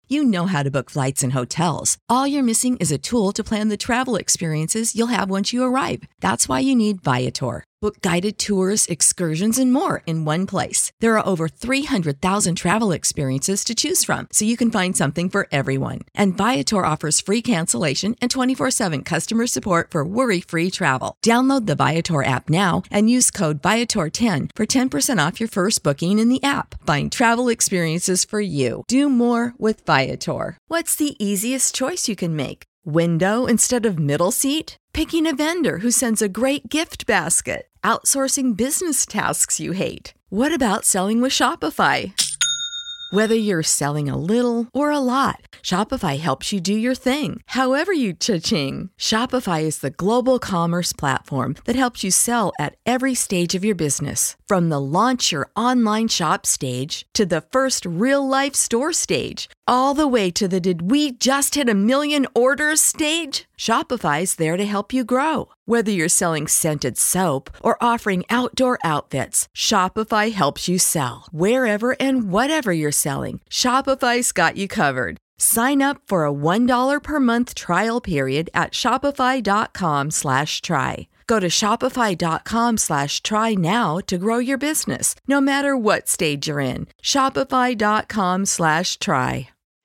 You know how to book flights and hotels. All you're missing is a tool to plan the travel experiences you'll have once you arrive. That's why you need Viator. Book guided tours, excursions, and more in one place. There are over 300,000 travel experiences to choose from, so you can find something for everyone. And Viator offers free cancellation and 24/7 customer support for worry-free travel. Download the Viator app now and use code Viator10 for 10% off your first booking in the app. Find travel experiences for you. Do more with Viator. What's the easiest choice you can make? Window instead of middle seat? Picking a vendor who sends a great gift basket? Outsourcing business tasks you hate? What about selling with Shopify? Whether you're selling a little or a lot, Shopify helps you do your thing, however you cha-ching. Shopify is the global commerce platform that helps you sell at every stage of your business. From the launch your online shop stage to the first real-life store stage, all the way to the did we just hit a million orders stage? Shopify's there to help you grow. Whether you're selling scented soap or offering outdoor outfits, Shopify helps you sell. Wherever and whatever you're selling, Shopify's got you covered. Sign up for a $1 per month trial period at shopify.com/try. Go to shopify.com/try now to grow your business, no matter what stage you're in. Shopify.com/try.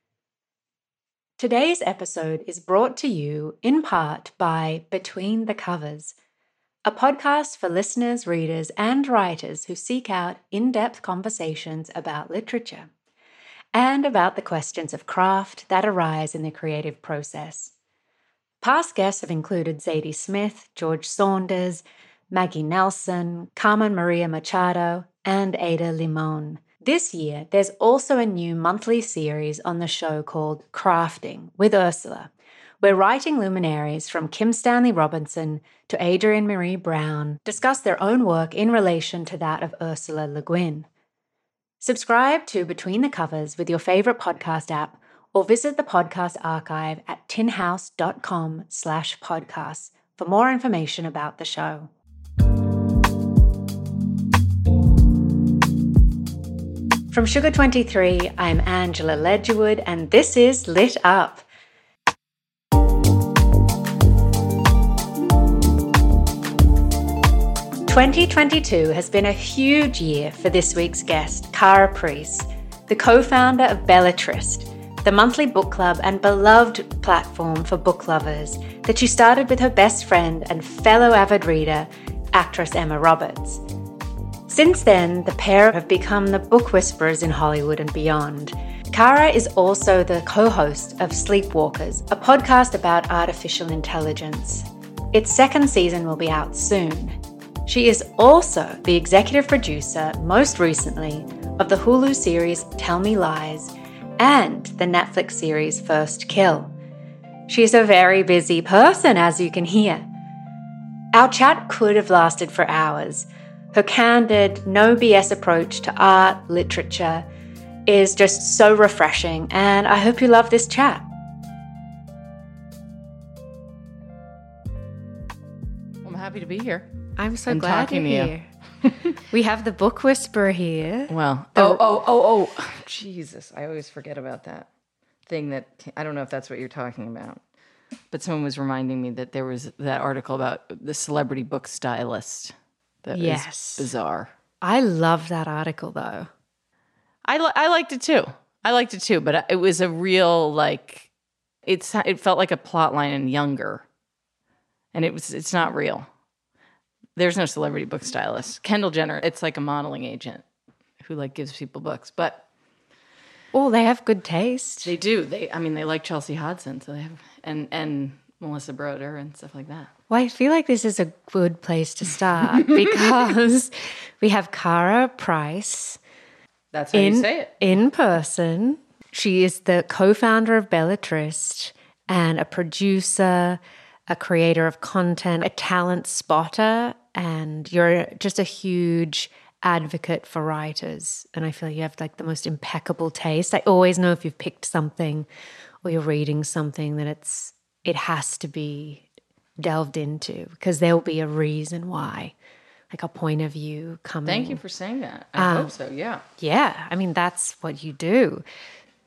Today's episode is brought to you in part by Between the Covers, a podcast for listeners, readers, and writers who seek out in-depth conversations about literature and about the questions of craft that arise in the creative process. Past guests have included Zadie Smith, George Saunders, Maggie Nelson, Carmen Maria Machado, and Ada Limon. This year, there's also a new monthly series on the show called Crafting with Ursula, where writing luminaries from Kim Stanley Robinson to Adrienne Maree Brown discuss their own work in relation to that of Ursula Le Guin. Subscribe to Between the Covers with your favorite podcast app or visit the podcast archive at tinhouse.com/podcasts for more information about the show. From Sugar 23, I'm Angela Ledgerwood, and this is Lit Up. "2022 has been a huge year for this week's guest, Kara Priest, the co-founder of Bellatrist, the monthly book club and beloved platform for book lovers that she started with her best friend and fellow avid reader, actress Emma Roberts. Since then, the pair have become the book whisperers in Hollywood and beyond. Kara is also the co-host of Sleepwalkers, a podcast about artificial intelligence. Its second season will be out soon. She is also the executive producer, most recently, of the Hulu series Tell Me Lies and the Netflix series First Kill. She is a very busy person, as you can hear. Our chat could have lasted for hours. Her candid, no BS approach to art, literature is just so refreshing, and I hope you love this chat. I'm happy to be here. I'm so glad you're here. We have the book whisperer here. Well, Jesus, I always forget about that thing that, I don't know if that's what you're talking about, but someone was reminding me that there was that article about the celebrity book stylist. That was bizarre. I love that article, though. I liked it too. But it was a real, it felt like a plot line in Younger. And it's not real. There's no celebrity book stylist. Kendall Jenner, it's like a modeling agent who gives people books. But they have good taste. They do. They like Chelsea Hodson, so they have and Melissa Broder and stuff like that. Well, I feel like this is a good place to start because we have Kara Priest. That's how you say it. In person. She is the co-founder of Bellatrist and a producer, a creator of content, a talent spotter, and you're just a huge advocate for writers. And I feel you have the most impeccable taste. I always know if you've picked something or you're reading something that it has to be delved into because there'll be a reason why, a point of view coming. Thank you for saying that. I hope so, yeah. Yeah, that's what you do.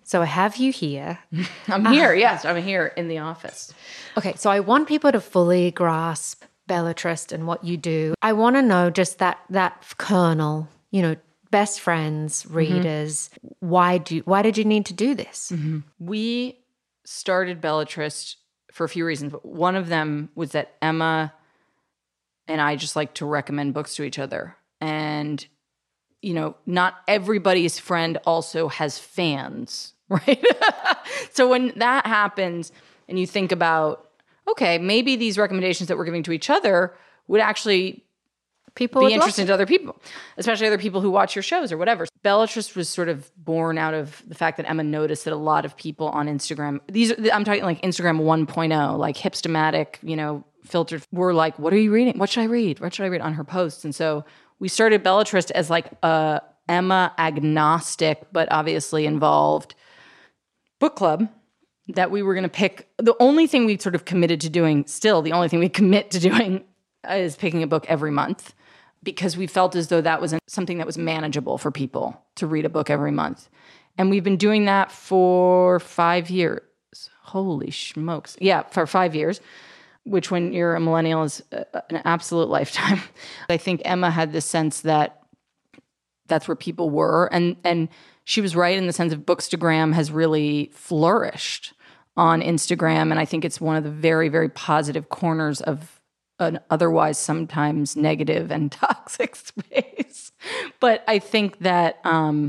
So I have you here. I'm here. Yes, I'm here in the office. Okay, so I want people to fully grasp Bellatrist and what you do. I want to know just that kernel, best friends, readers. Why did you need to do this? We started Bellatrist for a few reasons, but one of them was that Emma and I just like to recommend books to each other. And, not everybody's friend also has fans, right? So when that happens and you think about, okay, maybe these recommendations that we're giving to each other would actually be interesting to other people, especially other people who watch your shows or whatever. Bellatrist was sort of born out of the fact that Emma noticed that a lot of people on Instagram, I'm talking like Instagram 1.0, like hipstamatic, filtered, were like, what are you reading? What should I read? What should I read on her posts? And so we started Bellatrist as like a Emma agnostic, but obviously involved book club that we were going to pick. The only thing we sort of committed to doing, still the only thing we commit to doing, is picking a book every month, because we felt as though that was something that was manageable for people to read a book every month. And we've been doing that for 5 years. Holy smokes. Yeah, for 5 years, which when you're a millennial is an absolute lifetime. I think Emma had this sense that that's where people were. And she was right in the sense of Bookstagram has really flourished on Instagram. And I think it's one of the very, very positive corners of an otherwise sometimes negative and toxic space. But I think that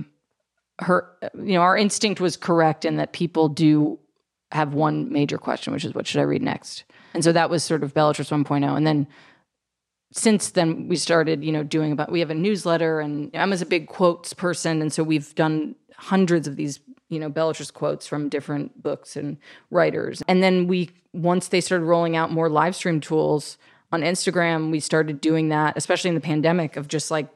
our instinct was correct in that people do have one major question, which is, what should I read next? And so that was sort of Bellatrist 1.0. And then since then we started, we have a newsletter, and Emma's a big quotes person. And so we've done hundreds of these, Bellatrist quotes from different books and writers. And then once they started rolling out more live stream tools on Instagram, we started doing that, especially in the pandemic, of just like,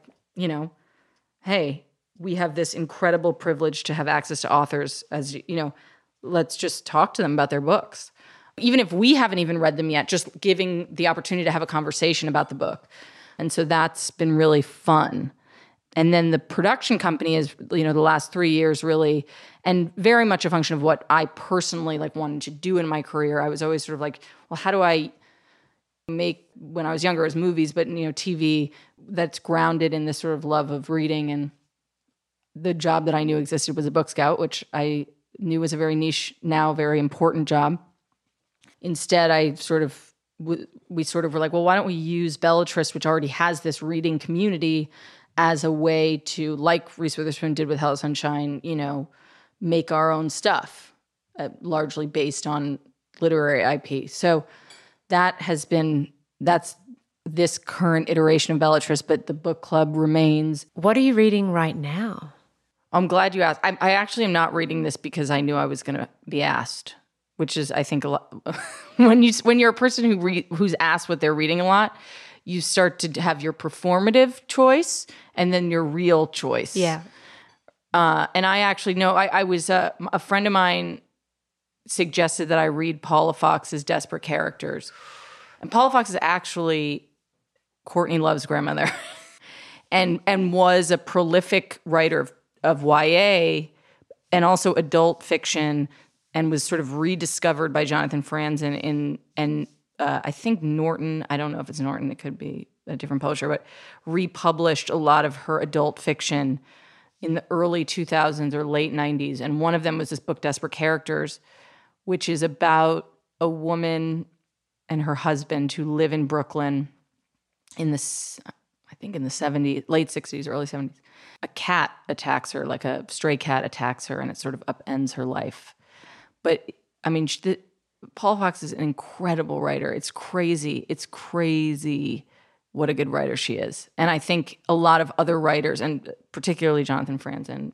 hey, we have this incredible privilege to have access to authors, as let's just talk to them about their books. Even if we haven't even read them yet, just giving the opportunity to have a conversation about the book. And so that's been really fun. And then the production company is, the last 3 years really, and very much a function of what I personally wanted to do in my career. I was always sort of like, well, how do I make, when I was younger, as movies, but TV that's grounded in this sort of love of reading. And the job that I knew existed was a book scout, which I knew was a very niche, now very important job. Instead, we sort of were like, well, why don't we use Bellatrist, which already has this reading community, as a way to, like Reese Witherspoon did with Hell Sunshine, make our own stuff, largely based on literary IP. So that's this current iteration of Bellatrist, but the book club remains. What are you reading right now? I'm glad you asked. I actually am not reading this because I knew I was going to be asked, which is, I think, a lot. when you're a person who's asked what they're reading a lot, you start to have your performative choice and then your real choice. Yeah. And I actually know, I was a friend of mine suggested that I read Paula Fox's Desperate Characters. And Paula Fox is actually Courtney Love's grandmother and was a prolific writer of YA and also adult fiction, and was sort of rediscovered by Jonathan Franzen and I think Norton, I don't know if it's Norton, it could be a different publisher, but republished a lot of her adult fiction in the early 2000s or late 90s. And one of them was this book, Desperate Characters, which is about a woman and her husband who live in Brooklyn in the 70s, late 60s, early 70s. A cat attacks her, like a stray cat attacks her, and it sort of upends her life. But, I mean, Paula Fox is an incredible writer. It's crazy. It's crazy what a good writer she is. And I think a lot of other writers, and particularly Jonathan Franzen,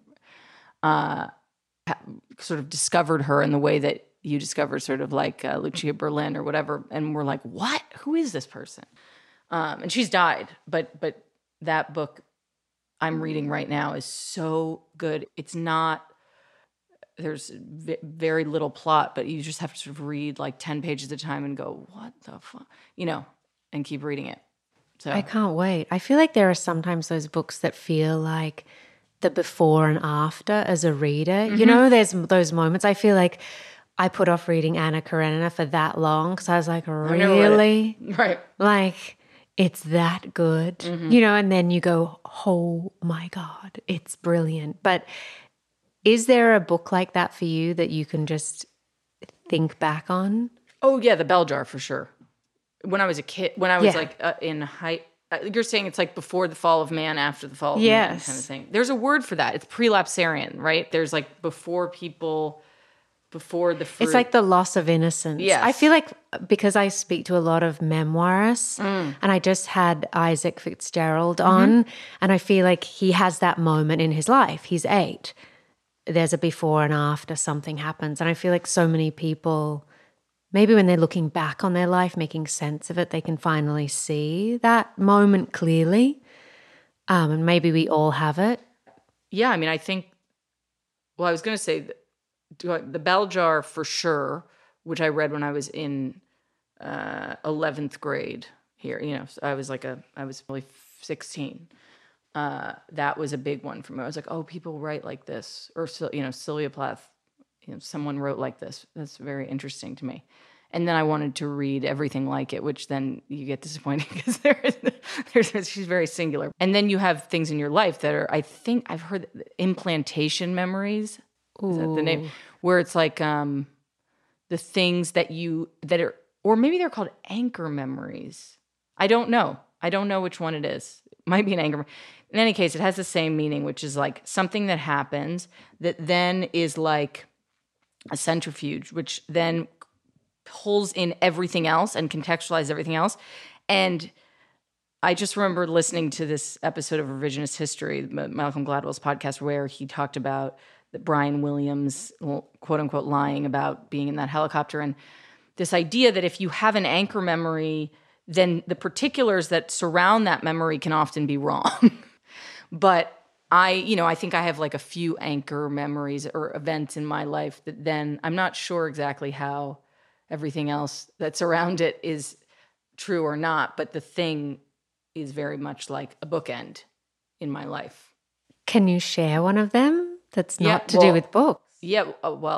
sort of discovered her in the way that you discovered sort of like Lucia Berlin or whatever, and we're like, what? Who is this person? And she's died, but that book I'm reading right now is so good. It's not, there's very little plot, but you just have to sort of read like 10 pages at a time and go, what the fuck? And keep reading it. So I can't wait. I feel like there are sometimes those books that feel like the before and after as a reader. You know, there's those moments. I feel like I put off reading Anna Karenina for that long because I was like, really? Right. Like, it's that good, you know, and then you go, oh my God, it's brilliant. But is there a book like that for you that you can just think back on? Oh, yeah, The Bell Jar for sure. When I was a kid, when I was in high, you're saying it's like before the fall of man, after the fall of man kind of thing. There's a word for that. It's prelapsarian, right? There's like before the fruit. It's like the loss of innocence. Yes. I feel like because I speak to a lot of memoirists and I just had Isaac Fitzgerald on and I feel like he has that moment in his life. He's 8. There's a before and after, something happens. And I feel like so many people, maybe when they're looking back on their life, making sense of it, they can finally see that moment clearly. And maybe we all have it. Yeah, I mean, I think, well, I was going to say The Bell Jar for sure, which I read when I was in 11th grade here. You know, I was really 16. That was a big one for me. I was like, oh, people write like this. Or, you know, Sylvia Plath, you know, someone wrote like this. That's very interesting to me. And then I wanted to read everything like it, which then you get disappointed because she's very singular. And then you have things in your life that are, I think I've heard implantation memories. Is that the name? Where it's like the things that are, or maybe they're called anchor memories. I don't know. I don't know which one it is. It might be an anchor. In any case, it has the same meaning, which is like something that happens that then is like a centrifuge, which then pulls in everything else and contextualizes everything else. And I just remember listening to this episode of Revisionist History, Malcolm Gladwell's podcast, where he talked about that Brian Williams, quote unquote, lying about being in that helicopter. And this idea that if you have an anchor memory, then the particulars that surround that memory can often be wrong. But I think I have like a few anchor memories or events in my life that then I'm not sure exactly how everything else that's around it is true or not, but the thing is very much like a bookend in my life. Can you share one of them that's not to do with books? Yeah,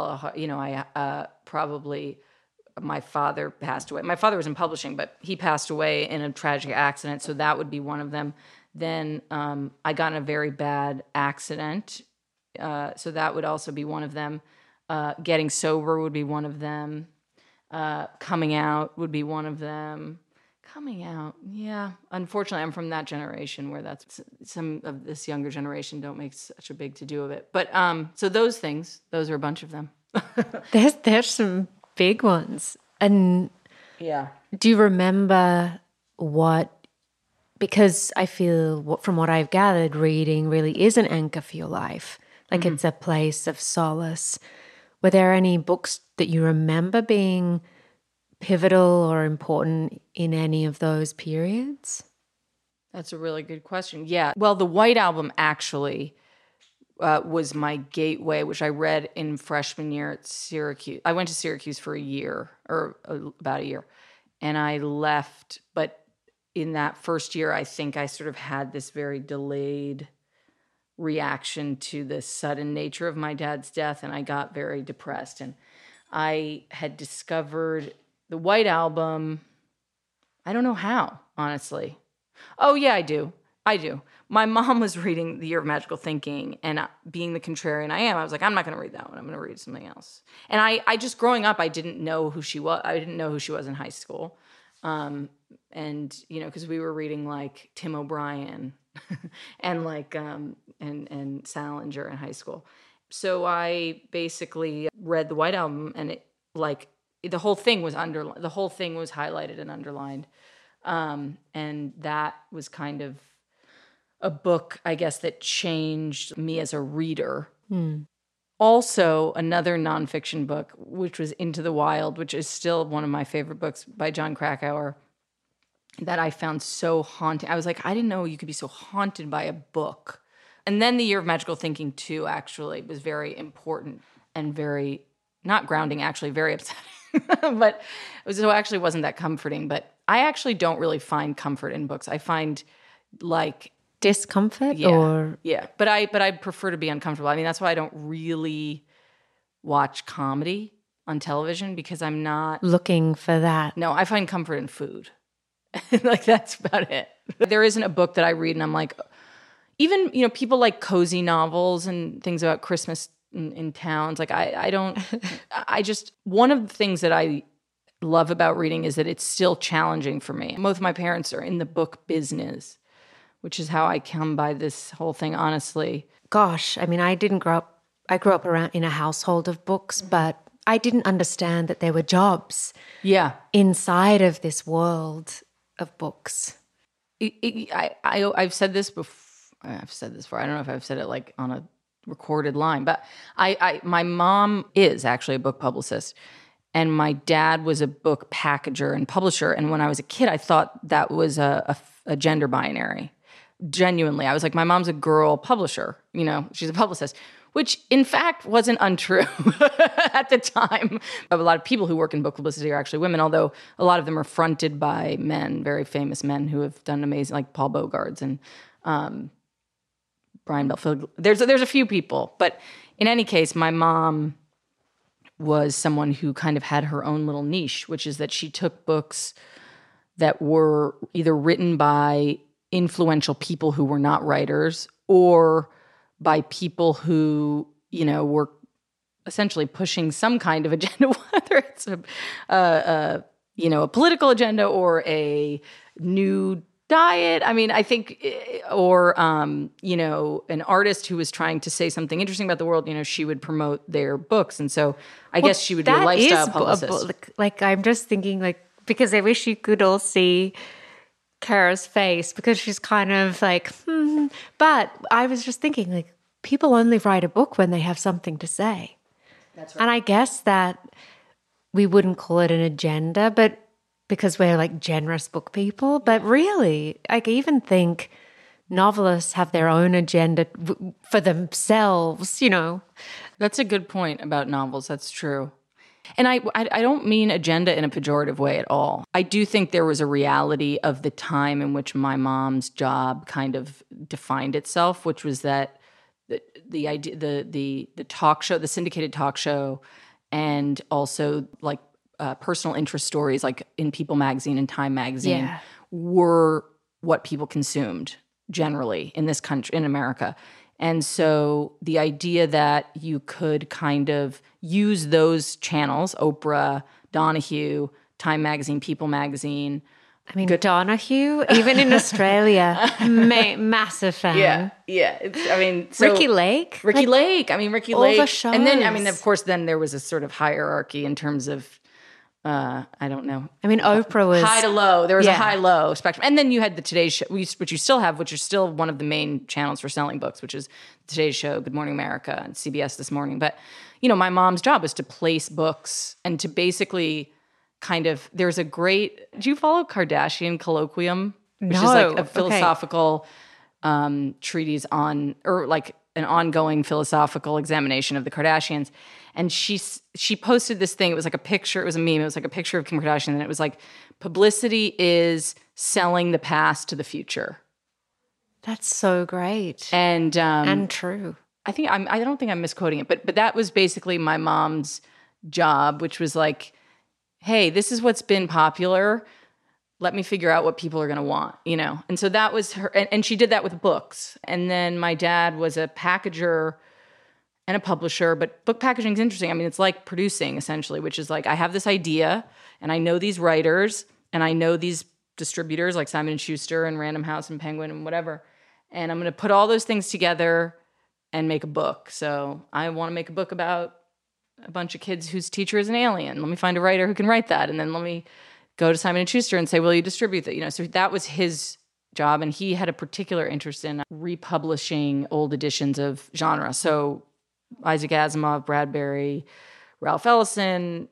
I probably, my father passed away. My father was in publishing, but he passed away in a tragic accident, so that would be one of them. Then I got in a very bad accident, so that would also be one of them. Getting sober would be one of them. Coming out would be one of them. Coming out, yeah. Unfortunately, I'm from that generation where that's some of this younger generation don't make such a big to-do of it. But so those things, those are a bunch of them. There's some big ones. And yeah. Do you remember because I feel from what I've gathered, reading really is an anchor for your life. Like it's a place of solace. Were there any books that you remember being pivotal or important in any of those periods? That's a really good question. Yeah. Well, the White Album actually was my gateway, which I read in freshman year at Syracuse. I went to Syracuse for a year or about a year, and I left. But in that first year, I think I sort of had this very delayed reaction to the sudden nature of my dad's death, and I got very depressed. And I had discovered the White Album, I don't know how, honestly. Oh, yeah, I do. My mom was reading The Year of Magical Thinking, and being the contrarian I am, I was like, I'm not going to read that one. I'm going to read something else. And I just, growing up, I didn't know who she was. I didn't know who she was in high school. And, because we were reading, like, Tim O'Brien and, like, and Salinger in high school. So I basically read the White Album, and it, like, the whole thing was highlighted and underlined. And that was kind of a book, I guess, that changed me as a reader. Also, another nonfiction book, which was Into the Wild, which is still one of my favorite books by Jon Krakauer, that I found so haunting. I was like, I didn't know you could be so haunted by a book. And then The Year of Magical Thinking, too, actually, was very important and very, not grounding, actually, very upsetting. But it actually wasn't that comforting. But I actually don't really find comfort in books. I find, like, discomfort Yeah. or Yeah. But I prefer to be uncomfortable. I mean, that's why I don't really watch comedy on television, because I'm not. looking for that? No, I find comfort in food. Like, that's about it. There isn't a book that I read and I'm like, even, people like cozy novels and things about Christmas in towns. Like, I don't, one of the things that I love about reading is that it's still challenging for me. Both my parents are in the book business, which is how I come by this whole thing, honestly. Gosh, I mean, I grew up around in a household of books, but I didn't understand that there were jobs Yeah. inside of this world of books. I've said this before. I've said this before. I don't know if I've said it like on a recorded line, but my mom is actually a book publicist, and my dad was a book packager and publisher. And when I was a kid, I thought that was a gender binary. Genuinely, I was like, my mom's a girl publisher. She's a publicist, which in fact wasn't untrue at the time. A lot of people who work in book publicity are actually women, although a lot of them are fronted by men, very famous men who have done amazing, like Paul Bogarts and Brian Belfield. There's a few people, but in any case, my mom was someone who kind of had her own little niche, which is that she took books that were either written by influential people who were not writers, or by people who, were essentially pushing some kind of agenda, whether it's a political agenda or a new diet. I mean, I think, or, an artist who was trying to say something interesting about the world, she would promote their books. And so I guess she would be a lifestyle publicist. Like, I'm just thinking, like, because I wish you could all see Kara's face, because she's kind of like, But I was just thinking, like, people only write a book when they have something to say. That's right. And I guess that we wouldn't call it an agenda, but because we're like generous book people. But really, I even think novelists have their own agenda for themselves, That's a good point about novels. That's true. And I don't mean agenda in a pejorative way at all. I do think there was a reality of the time in which my mom's job kind of defined itself, which was that the idea, the talk show, the syndicated talk show, and also like personal interest stories, like in People magazine and Time magazine, were what people consumed generally in this country, in America. And so the idea that you could kind of use those channels, Oprah, Donahue, Time magazine, People magazine. I mean, Donahue, even in Australia, massive fan. Yeah. Ricky Lake. Ricky Lake. Ricky all Lake. the shows. And then, of course, then there was a sort of hierarchy in terms of, I don't know. Oprah was high to low. There was a high-low spectrum. And then you had the Today Show, which you still have, which is still one of the main channels for selling books, which is the Today Show, Good Morning America, and CBS This Morning. But, my mom's job was to place books and to basically kind of, there's a great, do you follow Kardashian Colloquium? Which is like a philosophical treatise on, or like an ongoing philosophical examination of the Kardashians. And she posted this thing. It was like a picture. It was a meme. It was like a picture of Kim Kardashian. And it was like, publicity is selling the past to the future. That's so great. And true. I don't think I'm misquoting it, but that was basically my mom's job, which was like, hey, this is what's been popular. Let me figure out what people are going to want, And so that was her. And she did that with books. And then my dad was a packager and a publisher, but book packaging is interesting. It's like producing essentially, which is like, I have this idea and I know these writers and I know these distributors like Simon & Schuster and Random House and Penguin and whatever. And I'm going to put all those things together and make a book. So I want to make a book about a bunch of kids whose teacher is an alien. Let me find a writer who can write that. And then let me go to Simon & Schuster and say, will you distribute that? So that was his job. And he had a particular interest in republishing old editions of genre. So Isaac Asimov, Bradbury, Ralph Ellison,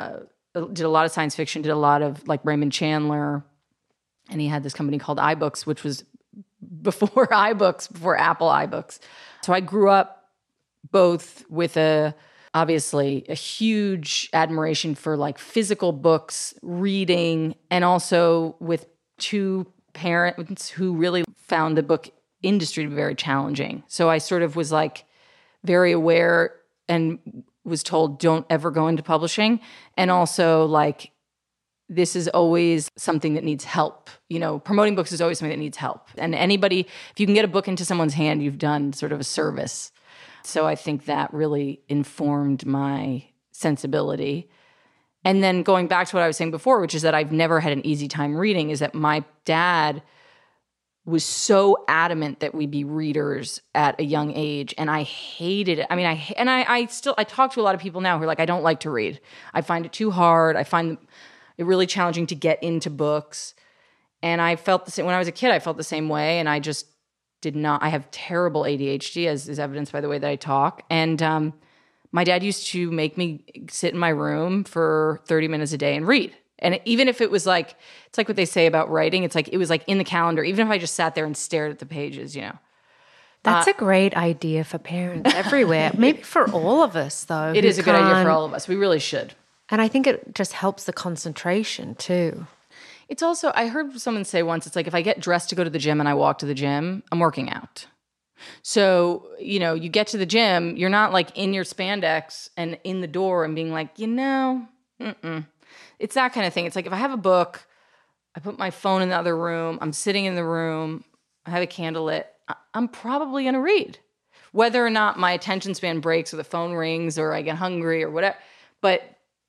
did a lot of science fiction, did a lot of like Raymond Chandler. And he had this company called iBooks, which was before iBooks, before Apple iBooks. So I grew up both with obviously a huge admiration for like physical books, reading, and also with two parents who really found the book industry to be very challenging. So I sort of was like very aware and was told, don't ever go into publishing. And also like, this is always something that needs help. You know, promoting books is always something that needs help. And anybody, if you can get a book into someone's hand, you've done sort of a service. So I think that really informed my sensibility. And then going back to what I was saying before, which is that I've never had an easy time reading, is that my dad was so adamant that we be readers at a young age, and I hated it. I mean, I talk to a lot of people now who are like, I don't like to read. I find it too hard. I find it really challenging to get into books. And I felt the same when I was a kid. I felt the same way, and I just did not. I have terrible ADHD, as is evidenced by the way that I talk. And my dad used to make me sit in my room for 30 minutes a day and read. And even if it was like, it's like what they say about writing. It's like, it was like in the calendar, even if I just sat there and stared at the pages, you know. That's a great idea for parents everywhere. Maybe for all of us, though. It is a good idea for all of us. We really should. And I think it just helps the concentration, too. It's also, I heard someone say once, it's like, if I get dressed to go to the gym and I walk to the gym, I'm working out. So, you know, you get to the gym, you're not like in your spandex and in the door and being like, you know, It's that kind of thing. It's like if I have a book, I put my phone in the other room, I'm sitting in the room, I have a candle lit, I'm probably going to read. Whether or not my attention span breaks or the phone rings or I get hungry or whatever. But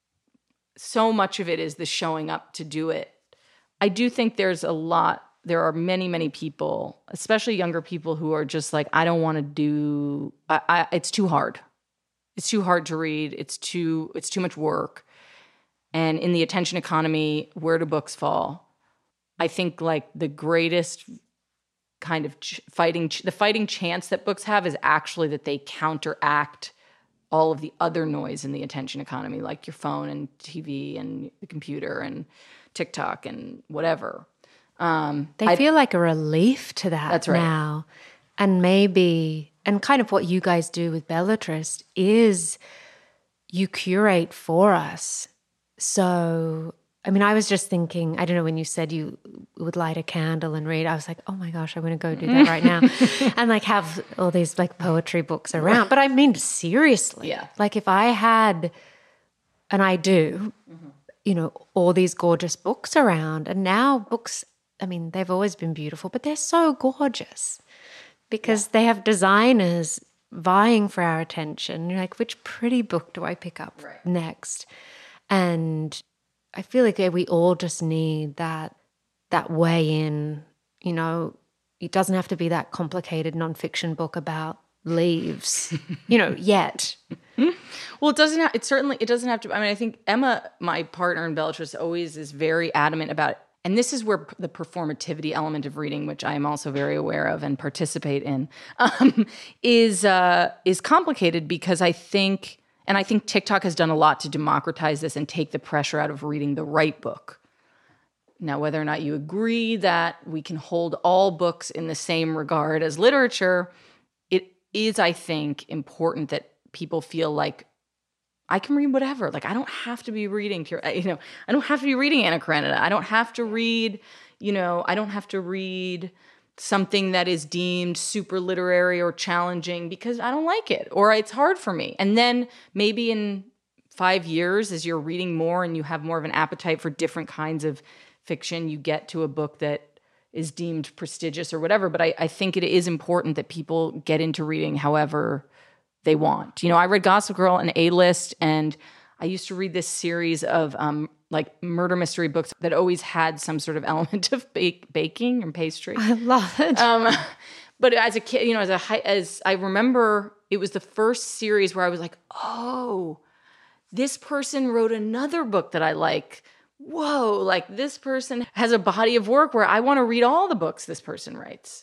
so much of it is the showing up to do it. I do think there are many, many people, especially younger people, who are just like, I don't want to do, it's too hard. It's too hard to read. It's too much work. And in the attention economy, where do books fall? I think like the greatest kind of fighting chance that books have is actually that they counteract all of the other noise in the attention economy, like your phone and TV and the computer and TikTok and whatever. They feel like a relief to that. That's right. Now. And maybe, and kind of what you guys do with Bellatrist is you curate for us. So, I mean, I was just thinking, I don't know, when you said you would light a candle and read, I was like, oh my gosh, I'm going to go do that right now. And like have all these like poetry books around. But I mean, seriously. Yeah. Like if I had, and I do, you know, all these gorgeous books around, and now books, I mean, they've always been beautiful, but they're so gorgeous because they have designers vying for our attention. You're like, which pretty book do I pick up next? And I feel like we all just need that way in, you know. It doesn't have to be that complicated nonfiction book about leaves, you know, yet. Well, it doesn't have to. I mean, I think Emma, my partner in Bellatrist, always is very adamant about it. And this is where the performativity element of reading, which I am also very aware of and participate in, is complicated because I think TikTok has done a lot to democratize this and take the pressure out of reading the right book. Now, whether or not you agree that we can hold all books in the same regard as literature, it is, I think, important that people feel like I can read whatever. Like, I don't have to be reading, I don't have to be reading Anna Karenina. I don't have to read, something that is deemed super literary or challenging because I don't like it or it's hard for me. And then maybe in 5 years, as you're reading more and you have more of an appetite for different kinds of fiction, you get to a book that is deemed prestigious or whatever. But I think it is important that people get into reading however they want. You know, I read Gossip Girl and A-List, and I used to read this series of like murder mystery books that always had some sort of element of baking and pastry. I love it. But as a kid, you know, as I remember, it was the first series where I was like, oh, this person wrote another book that I like. Whoa, like this person has a body of work where I want to read all the books this person writes.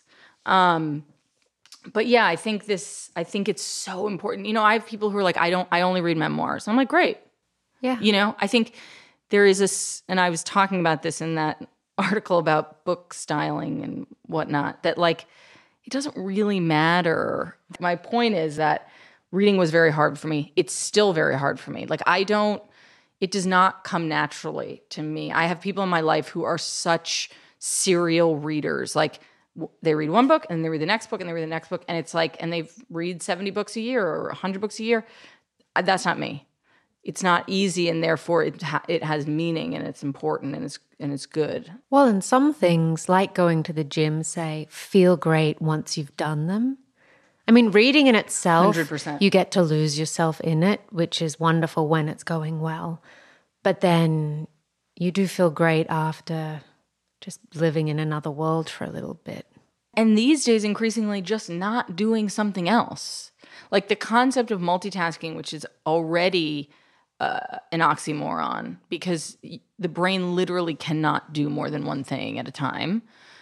But yeah, I think it's so important. You know, I have people who are like, I only read memoirs. I'm like, great. Yeah. You know, I think there is and I was talking about this in that article about book styling and whatnot, that like, it doesn't really matter. My point is that reading was very hard for me. It's still very hard for me. Like it does not come naturally to me. I have people in my life who are such serial readers. Like they read one book and they read the next book and they read the next book. And it's like, and they read 70 books a year or 100 books a year. That's not me. It's not easy, and therefore it has meaning, and it's important, and it's good. Well, and some things, like going to the gym, say, feel great once you've done them. I mean, reading in itself, 100%. You get to lose yourself in it, which is wonderful when it's going well. But then you do feel great after just living in another world for a little bit. And these days, increasingly, just not doing something else. Like the concept of multitasking, which is already an oxymoron, because the brain literally cannot do more than one thing at a time.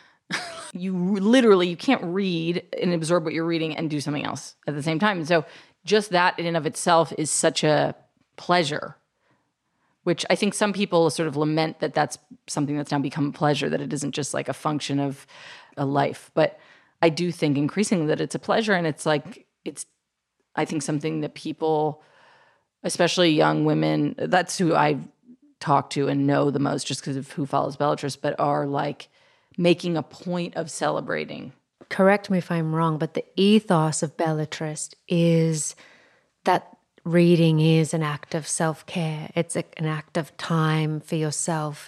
You can't read and absorb what you're reading and do something else at the same time. And so just that in and of itself is such a pleasure, which I think some people sort of lament that that's something that's now become a pleasure, that it isn't just like a function of a life. But I do think increasingly that it's a pleasure, and it's like, I think something that people, especially young women, that's who I talk to and know the most just because of who follows Bellatrix, but are like making a point of celebrating. Correct me if I'm wrong, but the ethos of Bellatrix is that reading is an act of self-care. It's an act of time for yourself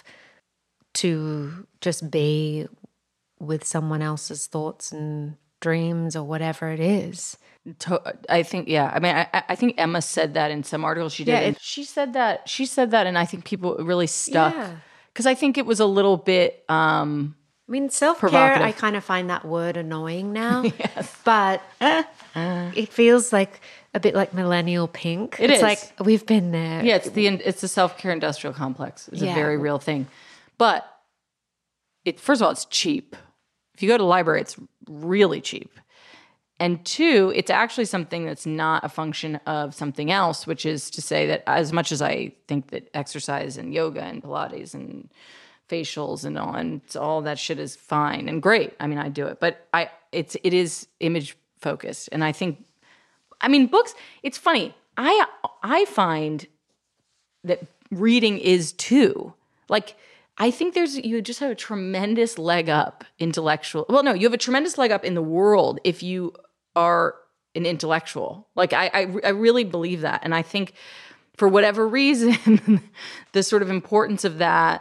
to just be with someone else's thoughts and dreams or whatever it is. I think, yeah. I mean, I think Emma said that in some article she did. Yeah, and she said that, and I think people really stuck. Because I think it was a little bit I mean, self-care, provocative. I kind of find that word annoying now. Yes. But it feels like a bit like millennial pink. It's is. like we've been there. Yeah, it's the self-care industrial complex. It's a very real thing. But first of all, it's cheap. If you go to the library, it's really cheap. And two, it's actually something that's not a function of something else, which is to say that as much as I think that exercise and yoga and Pilates and facials and all that shit is fine and great. I mean, I do it, but it is image focused. And I think, I mean, books, it's funny. I find that reading is too. Like, I think you just have a tremendous leg up you have a tremendous leg up in the world if you are an intellectual. Like, I really believe that. And I think for whatever reason, the sort of importance of that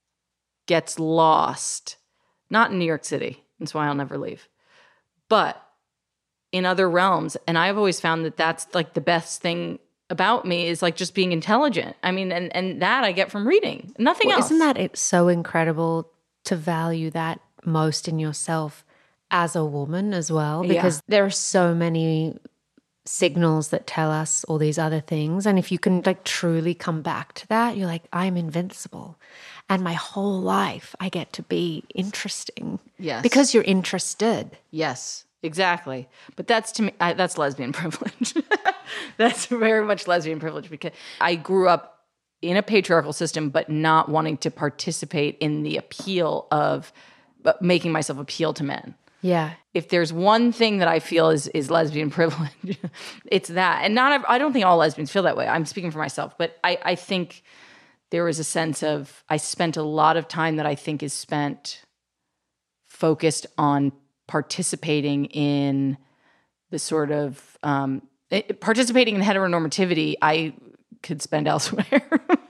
gets lost. Not in New York City. That's why I'll never leave. But in other realms. And I've always found that that's like the best thing about me is like just being intelligent. I mean, and that I get from reading. Nothing else. Isn't that so incredible to value that most in yourself as a woman as well? Because there are so many signals that tell us all these other things. And if you can like truly come back to that, you're like, I'm invincible. And my whole life I get to be interesting. Yes. Because you're interested. Yes, exactly. But that's, to me, that's lesbian privilege. That's very much lesbian privilege, because I grew up in a patriarchal system, but not wanting to participate in the appeal of making myself appeal to men. Yeah. If there's one thing that I feel is lesbian privilege, it's that. And I don't think all lesbians feel that way. I'm speaking for myself. But I think there is a sense of, I spent a lot of time that I think is spent focused on participating in the sort of, participating in heteronormativity, I could spend elsewhere.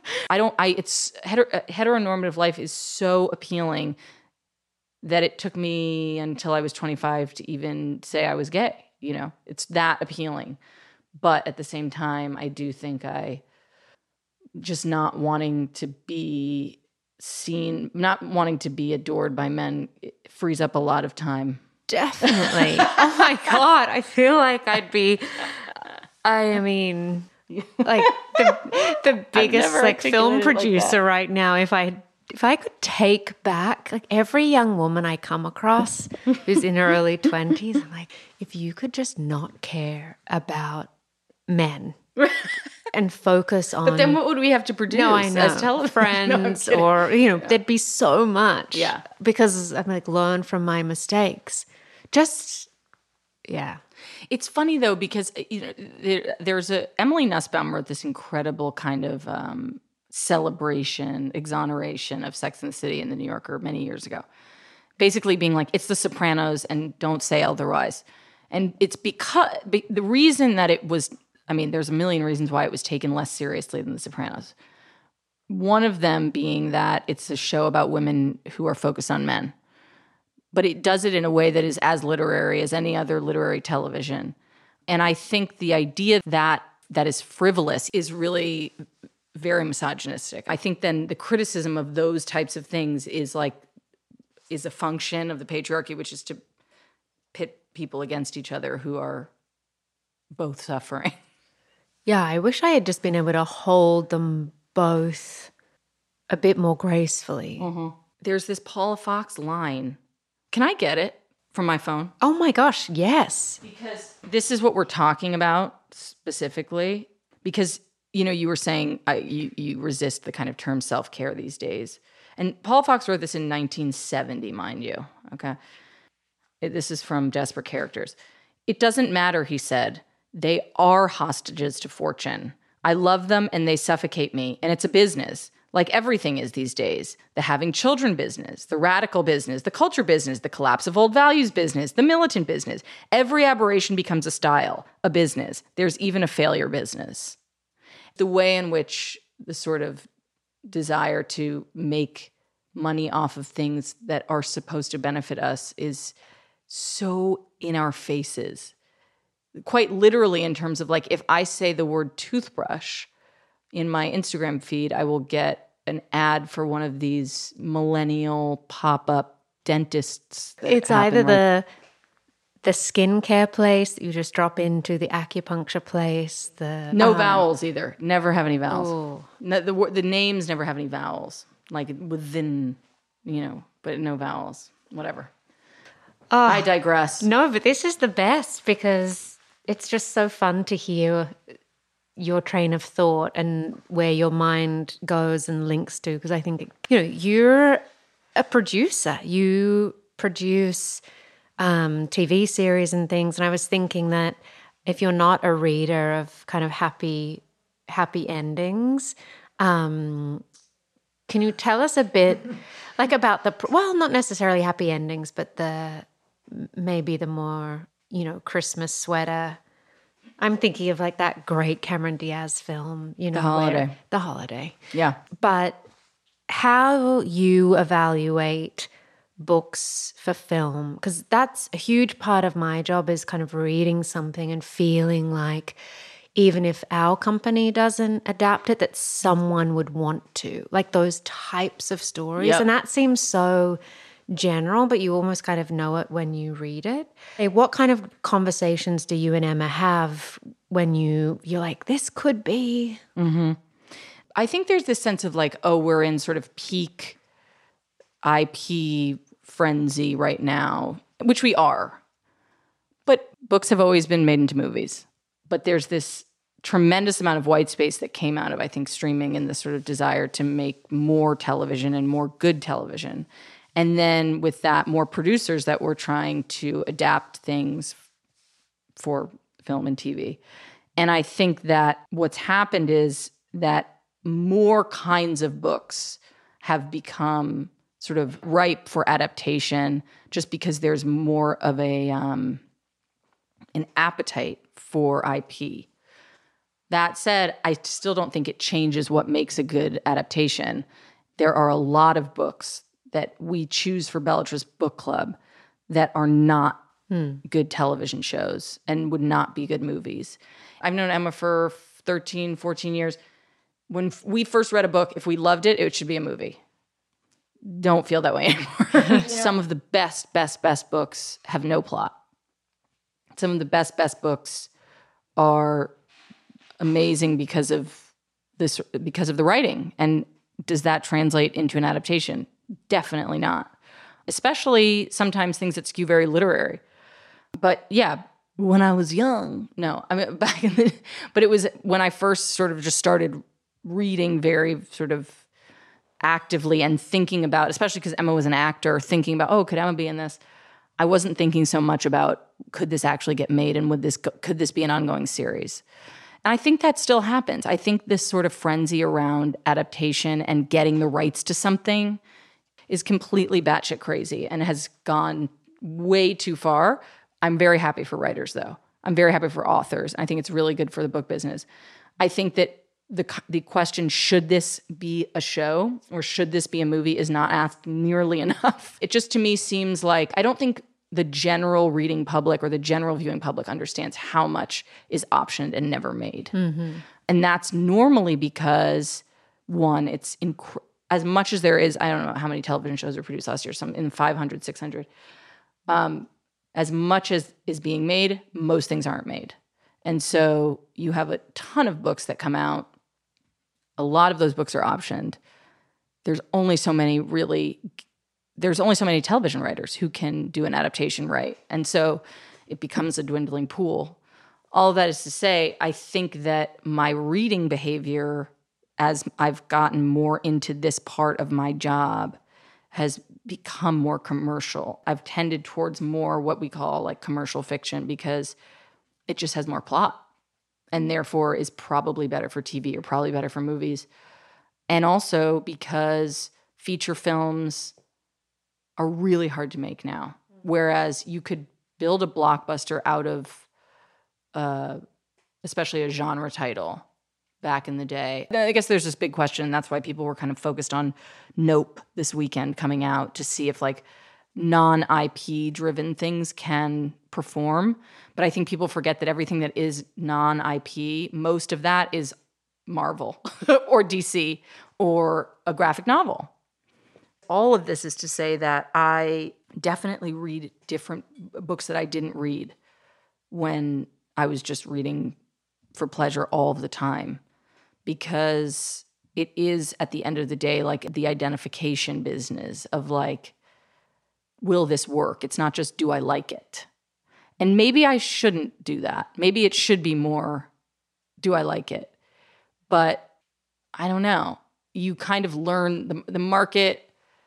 Heteronormative life is so appealing that it took me until I was 25 to even say I was gay. You know, it's that appealing. But at the same time, I do think just not wanting to be seen, not wanting to be adored by men, it frees up a lot of time. Definitely. Oh my God. I feel like I'd be, I mean, like the biggest like film producer right now. If I could take back like every young woman I come across who's in her early 20s, I'm like, if you could just not care about men and focus on. But then what would we have to produce? No, I know. As television? Friends or, there'd be so much. Yeah. Because I'm like, learn from my mistakes. Just, yeah. It's funny though, because there's Emily Nussbaum wrote this incredible kind of celebration, exoneration of Sex and the City in the New Yorker many years ago. basically being like, it's The Sopranos and don't say otherwise. And it's because the reason that it was, I mean, there's a million reasons why it was taken less seriously than The Sopranos. One of them being that it's a show about women who are focused on men. But it does it in a way that is as literary as any other literary television. And I think the idea that is frivolous is really very misogynistic. I think then the criticism of those types of things is a function of the patriarchy, which is to pit people against each other who are both suffering. Yeah, I wish I had just been able to hold them both a bit more gracefully. Mm-hmm. There's this Paula Fox line. Can I get it from my phone? Oh my gosh, yes. Because this is what we're talking about specifically. Because, you were saying you resist the kind of term self-care these days. And Paula Fox wrote this in 1970, mind you. Okay. This is from Desperate Characters. It doesn't matter, he said. They are hostages to fortune. I love them and they suffocate me. And it's a business. Like everything is these days. The having children business, the radical business, the culture business, the collapse of old values business, the militant business. Every aberration becomes a style, a business. There's even a failure business. The way in which the sort of desire to make money off of things that are supposed to benefit us is so in our faces. Quite literally in terms of if I say the word toothbrush, in my Instagram feed, I will get an ad for one of these millennial pop-up dentists. It's either the skincare place you just drop into, the acupuncture place, no vowels either. Never have any vowels. Oh. No, the names never have any vowels. Like within, but no vowels. Whatever. I digress. No, but this is the best because it's just so fun to hear your train of thought and where your mind goes and links to. Because I think, you're a producer. You produce TV series and things. And I was thinking that if you're not a reader of kind of happy endings, can you tell us a bit about not necessarily happy endings, but maybe the more, Christmas sweater. I'm thinking of that great Cameron Diaz film, The Holiday. The Holiday. Yeah. But how you evaluate books for film, because that's a huge part of my job, is kind of reading something and feeling like even if our company doesn't adapt it, that someone would want to, those types of stories. Yep. And that seems so general, but you almost kind of know it when you read it. Hey, what kind of conversations do you and Emma have when you're like, this could be? Mm-hmm. I think there's this sense of we're in sort of peak IP frenzy right now, which we are. But books have always been made into movies. But there's this tremendous amount of white space that came out of, I think, streaming and the sort of desire to make more television and more good television. And then with that, more producers that were trying to adapt things for film and TV. And I think that what's happened is that more kinds of books have become sort of ripe for adaptation just because there's more of an appetite for IP. That said, I still don't think it changes what makes a good adaptation. There are a lot of books that we choose for Bellatrix Book Club that are not good television shows and would not be good movies. I've known Emma for 13, 14 years. When we first read a book, if we loved it, it should be a movie. Don't feel that way anymore. Yeah. Some of the best books have no plot. Some of the best books are amazing because of the writing. And does that translate into an adaptation? Definitely not. Especially sometimes things that skew very literary. But yeah, when I was young, no, I mean but it was when I first sort of just started reading very sort of actively and thinking about, especially because Emma was an actor, thinking about, could Emma be in this? I wasn't thinking so much about, could this actually get made and could this be an ongoing series? And I think that still happens. I think this sort of frenzy around adaptation and getting the rights to something is completely batshit crazy and has gone way too far. I'm very happy for writers, though. I'm very happy for authors. I think it's really good for the book business. I think that the question, should this be a show or should this be a movie, is not asked nearly enough. It just, to me, seems like, I don't think the general reading public or the general viewing public understands how much is optioned and never made. And that's normally because, one, it's as much as there is, I don't know how many television shows were produced last year, some in 500, 600. As much as is being made, most things aren't made. And so you have a ton of books that come out. A lot of those books are optioned. There's only so many television writers who can do an adaptation right. And so it becomes a dwindling pool. All of that is to say, I think that my reading behavior, as I've gotten more into this part of my job, has become more commercial. I've tended towards more what we call like commercial fiction because it just has more plot and therefore is probably better for TV or probably better for movies. And also because feature films are really hard to make now, whereas you could build a blockbuster out of especially a genre title back in the day. I guess there's this big question, and that's why people were kind of focused on Nope this weekend coming out to see if like non-IP driven things can perform. But I think people forget that everything that is non-IP, most of that is Marvel or DC or a graphic novel. All of this is to say that I definitely read different books that I didn't read when I was just reading for pleasure all of the time, because it is, at the end of the day, like the identification business of like, will this work? It's not just, do I like it? And maybe I shouldn't do that. Maybe it should be more, do I like it? But I don't know. You kind of learn the market.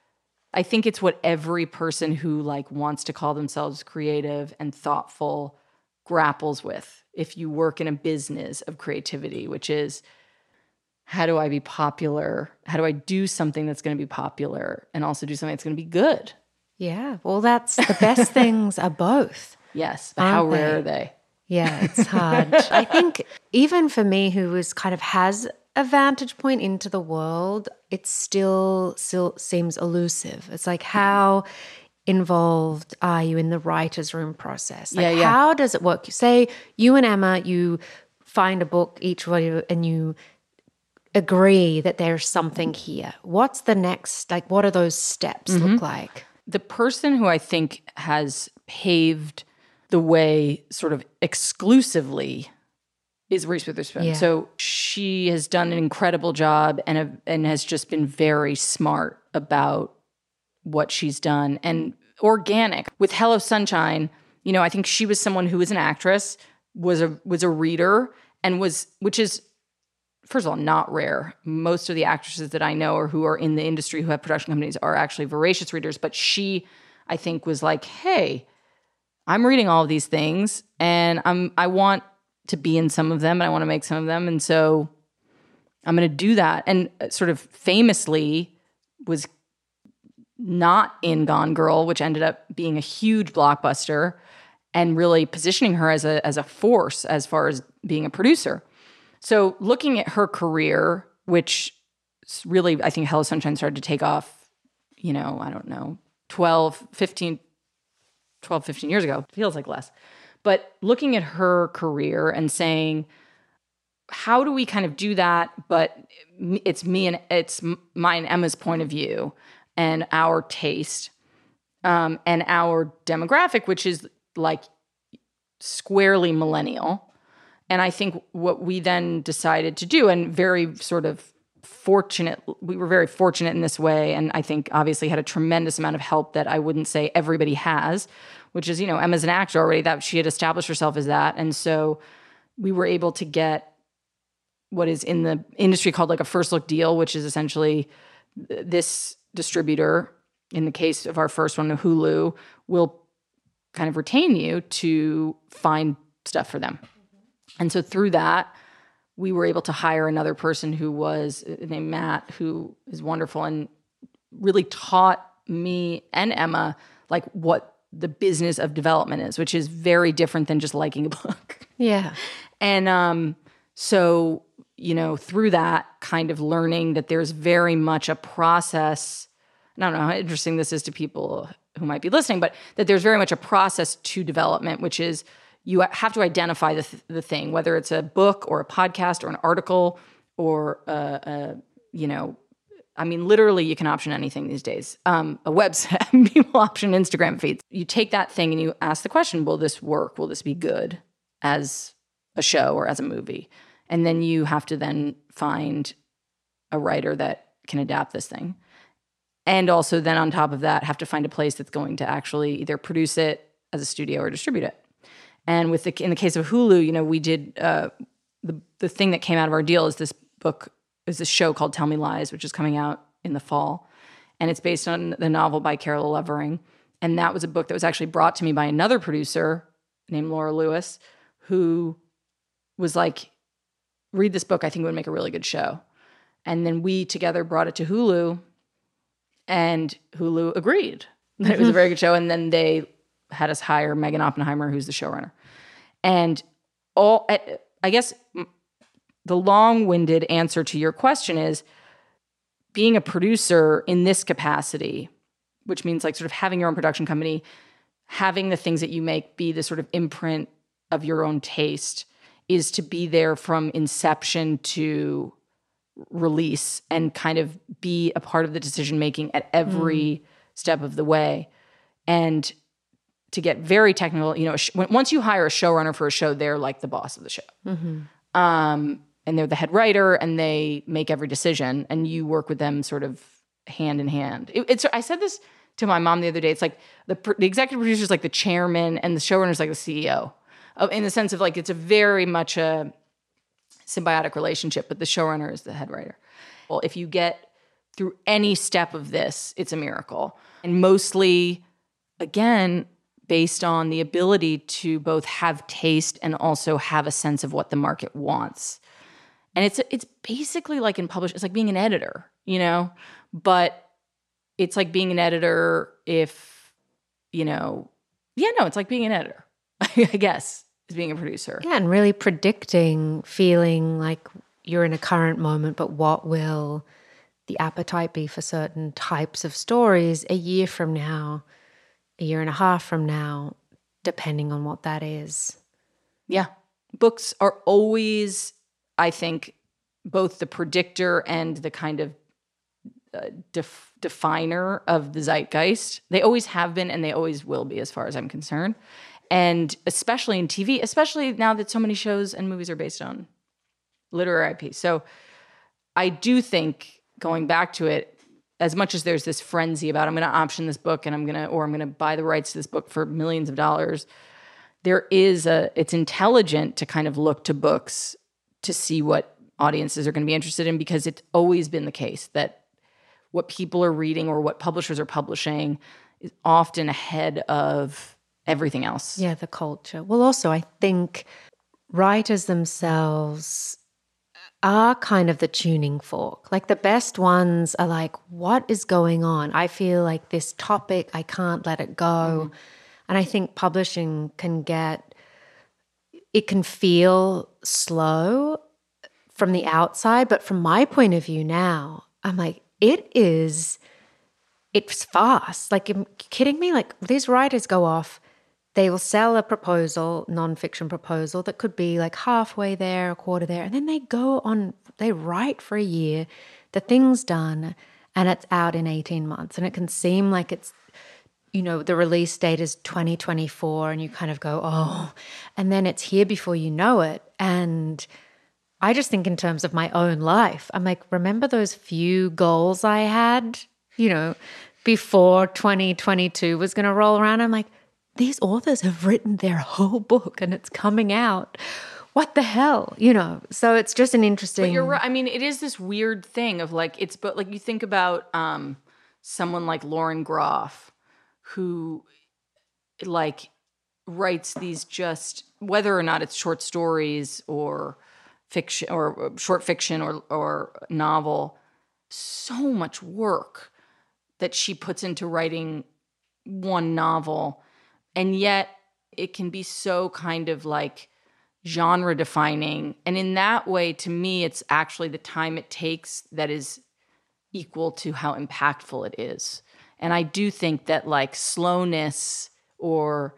I think it's what every person who like wants to call themselves creative and thoughtful grapples with if you work in a business of creativity, which is, how do I be popular? How do I do something that's going to be popular and also do something that's going to be good? Yeah, well, that's the best things are both. Yes, but how rare are they? Yeah, it's hard. I think even for me, who is kind of has a vantage point into the world, it still seems elusive. It's like, how involved are you in the writer's room process? Like, how does it work? Say you and Emma, you find a book, each of you, and you agree that there's something here. What's the next, like, what do those steps look like? The person who I think has paved the way sort of exclusively is Reese Witherspoon. Yeah. So she has done an incredible job and has just been very smart about what she's done and organic. With Hello Sunshine, you know, I think she was someone who was an actress, was a reader, and which is, first of all, not rare. Most of the actresses that I know or who are in the industry who have production companies are actually voracious readers. But she, I think, was like, hey, I'm reading all of these things and I want to be in some of them and I want to make some of them. And so I'm going to do that. And sort of famously was not in Gone Girl, which ended up being a huge blockbuster and really positioning her as a force as far as being a producer. So looking at her career, which really, I think Hello Sunshine started to take off, you know, I don't know, 15 years ago. Feels like less. But looking at her career and saying, how do we kind of do that? But it's my and Emma's point of view and our taste and our demographic, which is like squarely millennial. And I think what we then decided to do, and very sort of fortunate, we were very fortunate in this way, and I think obviously had a tremendous amount of help that I wouldn't say everybody has, which is, you know, Emma's an actor already, that she had established herself as that. And so we were able to get what is in the industry called like a first look deal, which is essentially this distributor, in the case of our first one, Hulu, will kind of retain you to find stuff for them. And so through that, we were able to hire another person who was named Matt, who is wonderful and really taught me and Emma like what the business of development is, which is very different than just liking a book. Yeah. And so, through that kind of learning that there's very much a process. I don't know how interesting this is to people who might be listening, but that there's very much a process to development, which is you have to identify the thing, whether it's a book or a podcast or an article or literally you can option anything these days. A website, people option Instagram feeds. You take that thing and you ask the question, will this work? Will this be good as a show or as a movie? And then you have to then find a writer that can adapt this thing. And also then on top of that, have to find a place that's going to actually either produce it as a studio or distribute it. And in the case of Hulu, we did the thing that came out of our deal is this show called Tell Me Lies, which is coming out in the fall. And it's based on the novel by Carol Levering. And that was a book that was actually brought to me by another producer named Laura Lewis, who was like, read this book, I think it would make a really good show. And then we together brought it to Hulu, and Hulu agreed that it was a very good show. And then they had us hire Megan Oppenheimer, who's the showrunner. And I guess the long-winded answer to your question is being a producer in this capacity, which means like sort of having your own production company, having the things that you make be the sort of imprint of your own taste, is to be there from inception to release and kind of be a part of the decision-making at every step of the way. And to get very technical, once you hire a showrunner for a show, they're like the boss of the show. And they're the head writer, and they make every decision, and you work with them sort of hand in hand. I said this to my mom the other day. It's like the executive producer is like the chairman, and the showrunner is like the CEO, in the sense of like it's a very much a symbiotic relationship, but the showrunner is the head writer. Well, if you get through any step of this, it's a miracle. And mostly, again, based on the ability to both have taste and also have a sense of what the market wants. And it's basically like in publishing, it's like being an editor, but it's like being an editor if, it's like being an editor, I guess, is being a producer. Yeah, and really predicting, feeling like you're in a current moment, but what will the appetite be for certain types of stories a year from now, a year and a half from now, depending on what that is. Yeah. Books are always, I think, both the predictor and the kind of definer of the zeitgeist. They always have been and they always will be, as far as I'm concerned. And especially in TV, especially now that so many shows and movies are based on literary IP. So I do think, going back to it, as much as there's this frenzy about I'm going to option this book and I'm going to buy the rights to this book for millions of dollars, it's intelligent to kind of look to books to see what audiences are going to be interested in, because it's always been the case that what people are reading or what publishers are publishing is often ahead of everything else. Yeah, the culture. Well, also, I think writers themselves are kind of the tuning fork. Like the best ones are like, what is going on? I feel like this topic, I can't let it go. And I think publishing can feel slow from the outside, but from my point of view now, I'm like, it's fast. Like, are you kidding me? Like, these writers go off, they will sell a proposal, nonfiction proposal that could be like halfway there, a quarter there, and then they write for a year, the thing's done, and it's out in 18 months. And it can seem like it's, the release date is 2024, and you kind of go, oh, and then it's here before you know it. And I just think in terms of my own life, I'm like, remember those few goals I had, before 2022 was going to roll around? I'm like, these authors have written their whole book and it's coming out. What the hell? So it's just an interesting. But you're right. I mean, it is this weird thing of like, but like you think about someone like Lauren Groff, who like writes these just, whether or not it's short stories or fiction or short fiction or novel, so much work that she puts into writing one novel. And yet it can be so kind of like genre defining. And in that way, to me, it's actually the time it takes that is equal to how impactful it is. And I do think that like slowness or,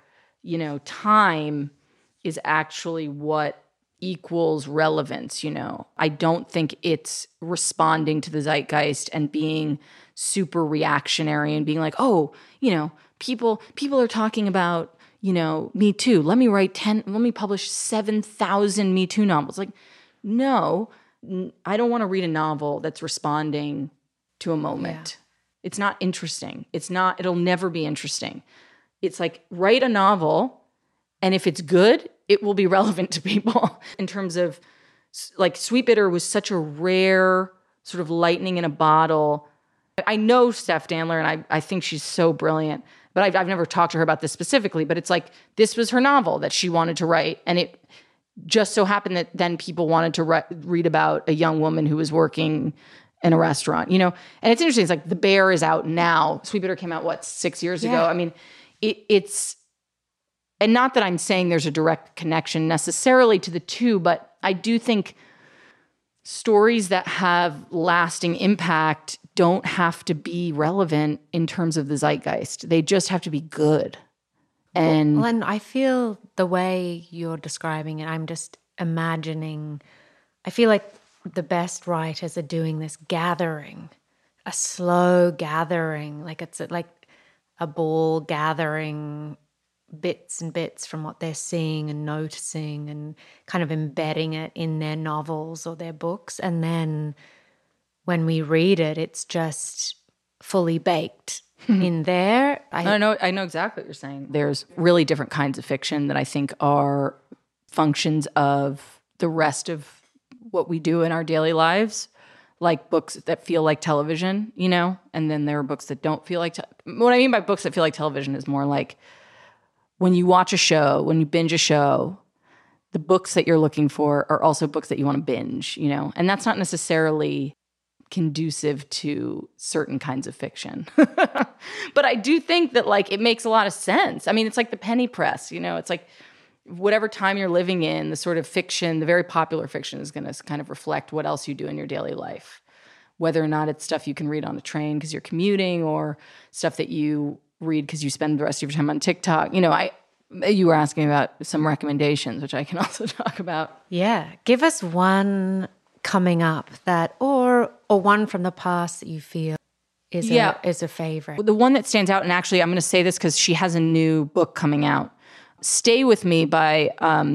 time is actually what equals relevance, I don't think it's responding to the zeitgeist and being super reactionary and being like, oh, people are talking about, Me Too. Let me publish 7,000 Me Too novels. Like, no, I don't want to read a novel that's responding to a moment. Yeah. It's not interesting. It'll never be interesting. It's like, write a novel, and if it's good, it will be relevant to people. In terms of, like, Sweet Bitter was such a rare sort of lightning in a bottle. I know Steph Dandler, and I think she's so brilliant, but I've never talked to her about this specifically, but it's like, this was her novel that she wanted to write, and it just so happened that then people wanted to read about a young woman who was working in a restaurant, And it's interesting. It's like The Bear is out now. Sweet Bitter came out, 6 years ago? I mean, it's, and not that I'm saying there's a direct connection necessarily to the two, but I do think stories that have lasting impact don't have to be relevant in terms of the zeitgeist. They just have to be good. And I feel the way you're describing it, I'm just imagining, I feel like the best writers are doing this gathering, a slow gathering, like it's like a ball gathering bits and bits from what they're seeing and noticing and kind of embedding it in their novels or their books. And then when we read it, it's just fully baked in there. I know exactly what you're saying. There's really different kinds of fiction that I think are functions of the rest of what we do in our daily lives, like books that feel like television, and then there are books that don't feel like what I mean by books that feel like television is more like when you watch a show, when you binge a show, the books that you're looking for are also books that you want to binge, and that's not necessarily conducive to certain kinds of fiction. But I do think that like it makes a lot of sense. I mean, it's like the penny press, it's like whatever time you're living in, the sort of fiction, the very popular fiction is going to kind of reflect what else you do in your daily life, whether or not it's stuff you can read on a train because you're commuting or stuff that you read because you spend the rest of your time on TikTok. You were asking about some recommendations, which I can also talk about. Yeah. Give us one coming up that, or one from the past that you feel is a favorite. The one that stands out, and actually I'm going to say this because she has a new book coming out, Stay With Me by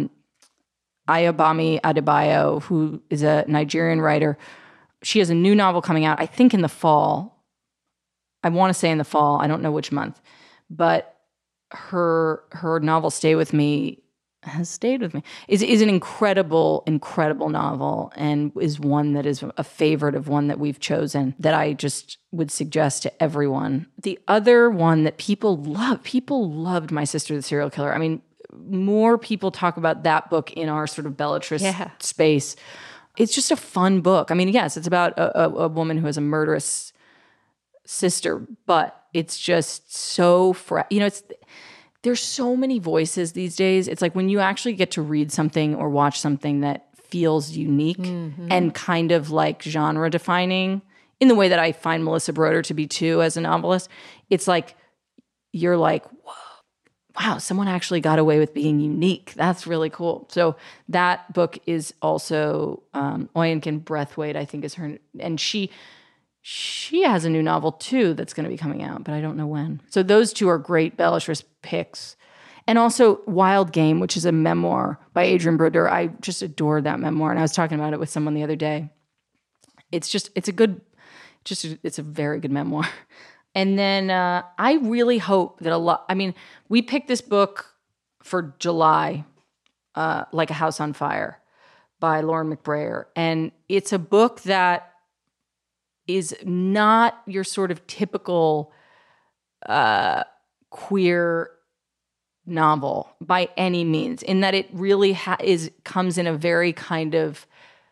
Ayobami Adebayo, who is a Nigerian writer. She has a new novel coming out, I think in the fall. I want to say in the fall. I don't know which month. But her novel, Stay With Me, has stayed with me. Is an incredible, incredible novel, and is one that is a favorite of one that we've chosen that I just would suggest to everyone. The other one that people loved My Sister the Serial Killer. I mean, more people talk about that book in our sort of Bellatrist space. It's just a fun book. I mean, yes, it's about a woman who has a murderous sister, but it's just so there's so many voices these days. It's like when you actually get to read something or watch something that feels unique and kind of like genre defining in the way that I find Melissa Broder to be too as a novelist, it's like, you're like, whoa, wow, someone actually got away with being unique. That's really cool. So that book is also Oyinkan Braithwaite, I think is her, and she has a new novel too that's going to be coming out, but I don't know when. So those two are great Bellatrist picks. And also Wild Game, which is a memoir by Adrian Brodeur. I just adore that memoir. And I was talking about it with someone the other day. It's a very good memoir. And then I really hope that we picked this book for July, Like a House on Fire by Lauren McBrayer. And it's a book that is not your sort of typical queer novel by any means, in that it really comes in a very kind of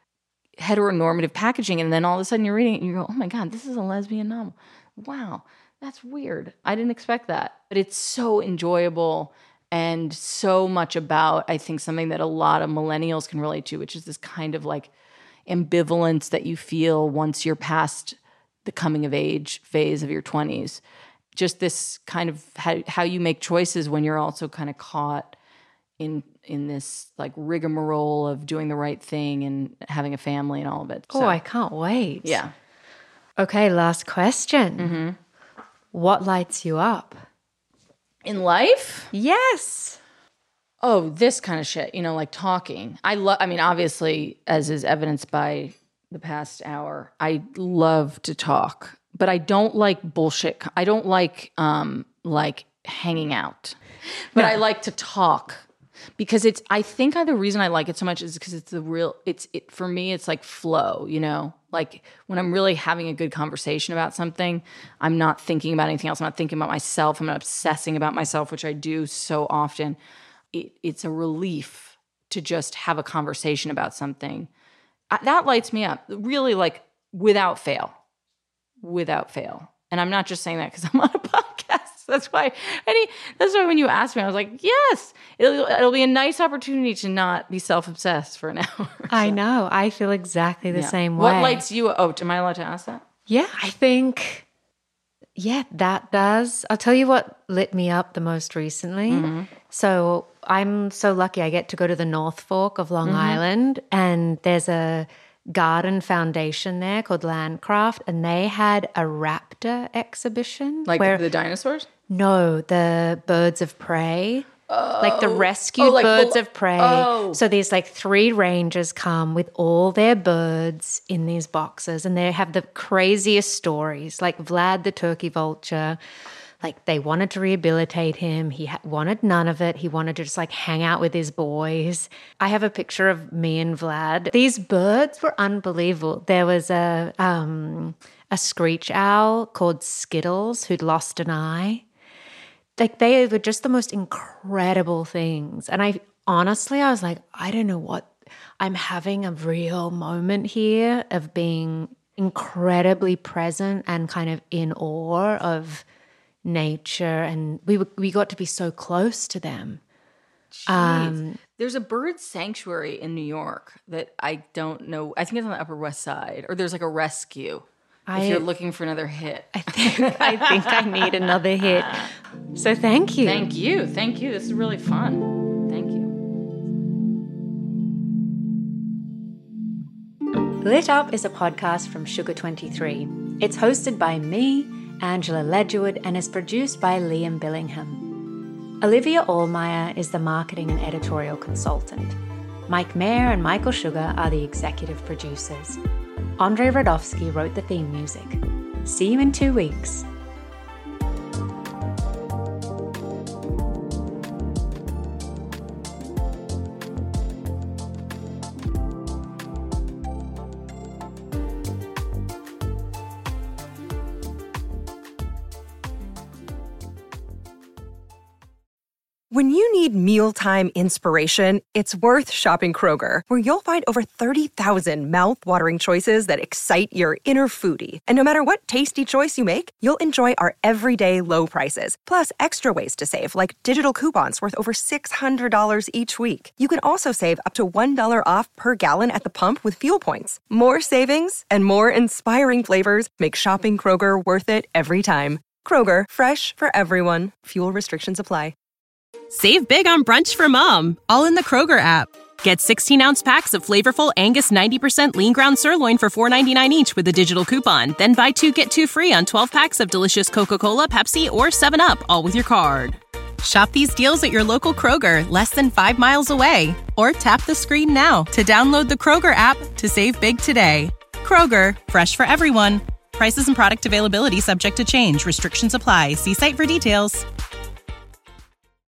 heteronormative packaging, and then all of a sudden you're reading it and you go, oh my God, this is a lesbian novel. Wow, that's weird. I didn't expect that. But it's so enjoyable and so much about, I think, something that a lot of millennials can relate to, which is this kind of like ambivalence that you feel once you're past the coming of age phase of your 20s. Just this kind of how you make choices when you're also kind of caught in this like rigmarole of doing the right thing and having a family and all of it. Oh, I can't wait. Yeah. Okay, last question. What lights you up? In life? Yes. Oh, this kind of shit, like talking. I mean, obviously, as is evidenced by the past hour, I love to talk, but I don't like bullshit. I don't like hanging out, but I like to talk because I think the reason I like it so much is because it's for me, it's like flow, like when I'm really having a good conversation about something, I'm not thinking about anything else. I'm not thinking about myself. I'm not obsessing about myself, which I do so often. It's a relief to just have a conversation about something. That lights me up, really, like without fail. And I'm not just saying that because I'm on a podcast. That's why when you asked me, I was like, yes, it'll be a nice opportunity to not be self-obsessed for an hour. So. I know. I feel exactly the same way. What lights you? Oh, am I allowed to ask that? Yeah, I think, that does. I'll tell you what lit me up the most recently. So I'm so lucky I get to go to the North Fork of Long Island, and there's a garden foundation there called Landcraft, and they had a raptor exhibition. Like the dinosaurs? No, the birds of prey. Like the rescued birds of prey. Oh. So these like 3 rangers come with all their birds in these boxes, and they have the craziest stories, like Vlad the turkey vulture. Like they wanted to rehabilitate him. He wanted none of it. He wanted to just like hang out with his boys. I have a picture of me and Vlad. These birds were unbelievable. There was a screech owl called Skittles who'd lost an eye. Like they were just the most incredible things. And I was like, I don't know what, I'm having a real moment here of being incredibly present and kind of in awe of nature, and we got to be so close to them. There's a bird sanctuary in New York that I don't know. I think it's on the Upper West Side, or there's like a rescue if you're looking for another hit. I think I need another hit. So thank you. Thank you. This is really fun. Thank you. Lit Up is a podcast from Sugar 23. It's hosted by me, Angela Ledgerwood, and is produced by Liam Billingham. Olivia Allmeyer is the marketing and editorial consultant. Mike Mayer and Michael Sugar are the executive producers. Andrei Radovsky wrote the theme music. See you in 2 weeks. When you need mealtime inspiration, it's worth shopping Kroger, where you'll find over 30,000 mouth-watering choices that excite your inner foodie. And no matter what tasty choice you make, you'll enjoy our everyday low prices, plus extra ways to save, like digital coupons worth over $600 each week. You can also save up to $1 off per gallon at the pump with fuel points. More savings and more inspiring flavors make shopping Kroger worth it every time. Kroger, fresh for everyone. Fuel restrictions apply. Save big on brunch for mom, all in the Kroger app. Get 16-ounce packs of flavorful Angus 90% lean ground sirloin for $4.99 each with a digital coupon. Then buy 2, get 2 free on 12 packs of delicious Coca-Cola, Pepsi, or 7-Up, all with your card. Shop these deals at your local Kroger, less than 5 miles away. Or tap the screen now to download the Kroger app to save big today. Kroger, fresh for everyone. Prices and product availability subject to change. Restrictions apply. See site for details.